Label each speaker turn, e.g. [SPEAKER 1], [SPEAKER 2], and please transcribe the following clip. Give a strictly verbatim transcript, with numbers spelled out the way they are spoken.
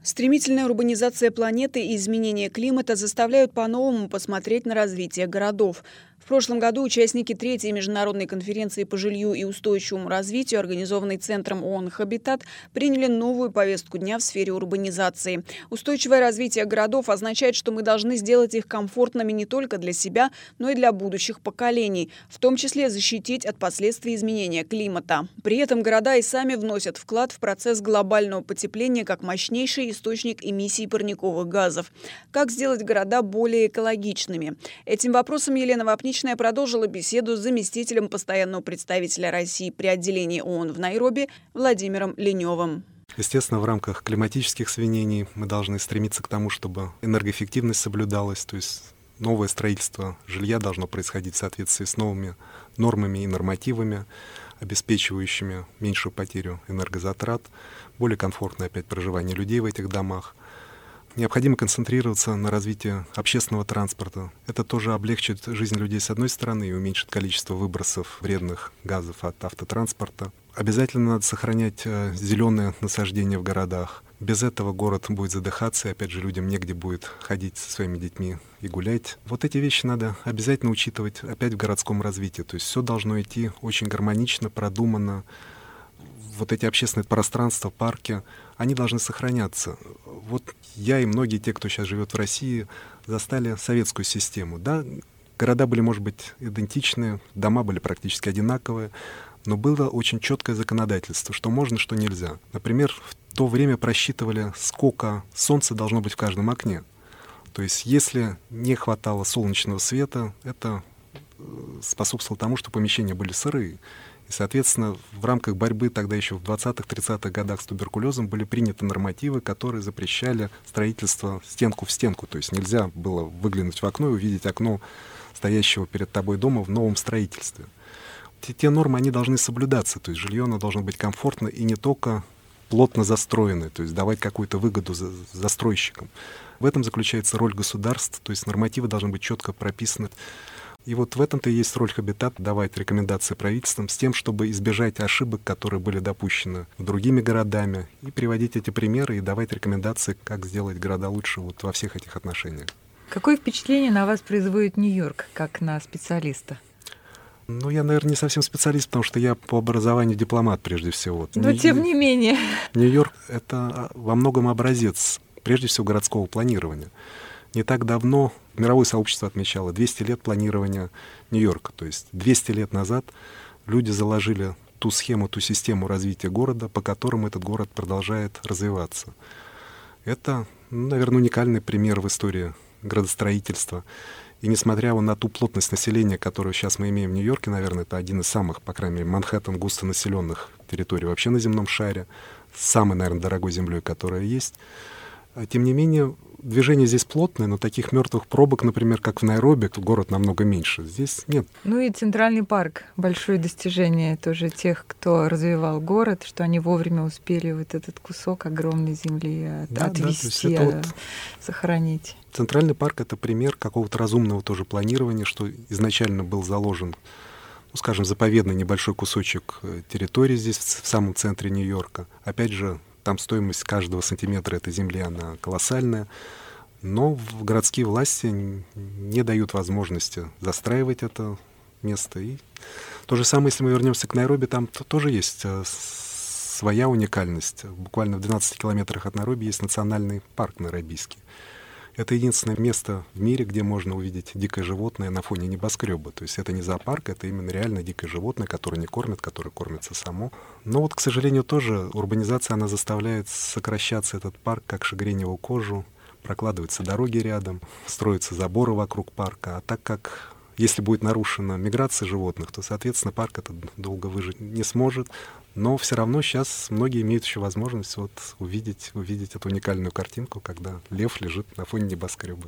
[SPEAKER 1] Стремительная урбанизация планеты и изменение климата заставляют по-новому посмотреть на развитие городов. В прошлом году участники третьей международной конференции по жилью и устойчивому развитию, организованной Центром ООН «Хабитат», приняли новую повестку дня в сфере урбанизации. Устойчивое развитие городов означает, что мы должны сделать их комфортными не только для себя, но и для будущих поколений, в том числе защитить от последствий изменения климата. При этом города и сами вносят вклад в процесс глобального потепления как мощнейший источник эмиссий парниковых газов. Как сделать города более экологичными? Этим вопросом Елена Вапничная продолжила беседу с заместителем постоянного представителя России при отделении ООН в Найроби Владимиром Леневым.
[SPEAKER 2] Естественно, в рамках климатических изменений мы должны стремиться к тому, чтобы энергоэффективность соблюдалась, то есть новое строительство жилья должно происходить в соответствии с новыми нормами и нормативами, обеспечивающими меньшую потерю энергозатрат, более комфортное опять проживание людей в этих домах. Необходимо концентрироваться на развитии общественного транспорта. Это тоже облегчит жизнь людей с одной стороны и уменьшит количество выбросов вредных газов от автотранспорта. Обязательно надо сохранять э, зеленые насаждения в городах. Без этого город будет задыхаться, и опять же людям негде будет ходить со своими детьми и гулять. Вот эти вещи надо обязательно учитывать опять в городском развитии. То есть все должно идти очень гармонично, продуманно. Вот эти общественные пространства, парки, они должны сохраняться. Вот я и многие те, кто сейчас живет в России, застали советскую систему. Да, города были, может быть, идентичны, дома были практически одинаковые, но было очень четкое законодательство, что можно, что нельзя. Например, в то время просчитывали, сколько солнца должно быть в каждом окне. То есть если не хватало солнечного света, это способствовало тому, что помещения были сырые. И, соответственно, в рамках борьбы тогда еще в двадцатых-тридцатых годах с туберкулезом были приняты нормативы, которые запрещали строительство стенку в стенку. То есть нельзя было выглянуть в окно и увидеть окно стоящего перед тобой дома в новом строительстве. Те, те нормы, они должны соблюдаться. То есть жилье оно должно быть комфортно и не только плотно застроенное, то есть давать какую-то выгоду за, застройщикам. В этом заключается роль государств, то есть нормативы должны быть четко прописаны. И вот в этом-то и есть роль «Хабитат» — давать рекомендации правительствам с тем, чтобы избежать ошибок, которые были допущены другими городами, и приводить эти примеры и давать рекомендации, как сделать города лучше вот во всех этих отношениях.
[SPEAKER 3] Какое впечатление на вас производит Нью-Йорк, как на специалиста?
[SPEAKER 2] Ну, я, наверное, не совсем специалист, потому что я по образованию дипломат прежде всего.
[SPEAKER 3] Но Нью- тем не менее.
[SPEAKER 2] Нью-Йорк — это во многом образец, прежде всего, городского планирования. Не так давно мировое сообщество отмечало двести лет планирования Нью-Йорка. То есть двести лет назад люди заложили ту схему, ту систему развития города, по которым этот город продолжает развиваться. Это, наверное, уникальный пример в истории градостроительства. И несмотря на ту плотность населения, которую сейчас мы имеем в Нью-Йорке, наверное, это один из самых, по крайней мере, Манхэттен густонаселенных территорий вообще на земном шаре, с самой, наверное, дорогой землей, которая есть. Тем не менее, движение здесь плотное, но таких мертвых пробок, например, как в Найроби, город намного меньше, здесь нет.
[SPEAKER 3] Ну и Центральный парк — большое достижение тоже тех, кто развивал город, что они вовремя успели вот этот кусок огромной земли от,
[SPEAKER 2] да,
[SPEAKER 3] отвести,
[SPEAKER 2] да, вот
[SPEAKER 3] сохранить.
[SPEAKER 2] Центральный парк — это пример какого-то разумного тоже планирования, что изначально был заложен, ну, скажем, заповедный небольшой кусочек территории здесь, в самом центре Нью-Йорка. Опять же, там стоимость каждого сантиметра этой земли, она колоссальная, но городские власти не дают возможности застраивать это место. И то же самое, если мы вернемся к Найроби, там тоже есть своя уникальность. Буквально в двенадцати километрах от Найроби есть национальный парк найробийский. Это единственное место в мире, где можно увидеть дикое животное на фоне небоскреба. То есть это не зоопарк, это именно реально дикое животное, которое не кормят, которое кормится само. Но вот, к сожалению, тоже урбанизация, она заставляет сокращаться этот парк, как шагреневую кожу, прокладываются дороги рядом, строятся заборы вокруг парка. А так как, если будет нарушена миграция животных, то, соответственно, парк этот долго выжить не сможет. Но все равно сейчас многие имеют еще возможность вот увидеть, увидеть эту уникальную картинку, когда лев лежит на фоне небоскреба.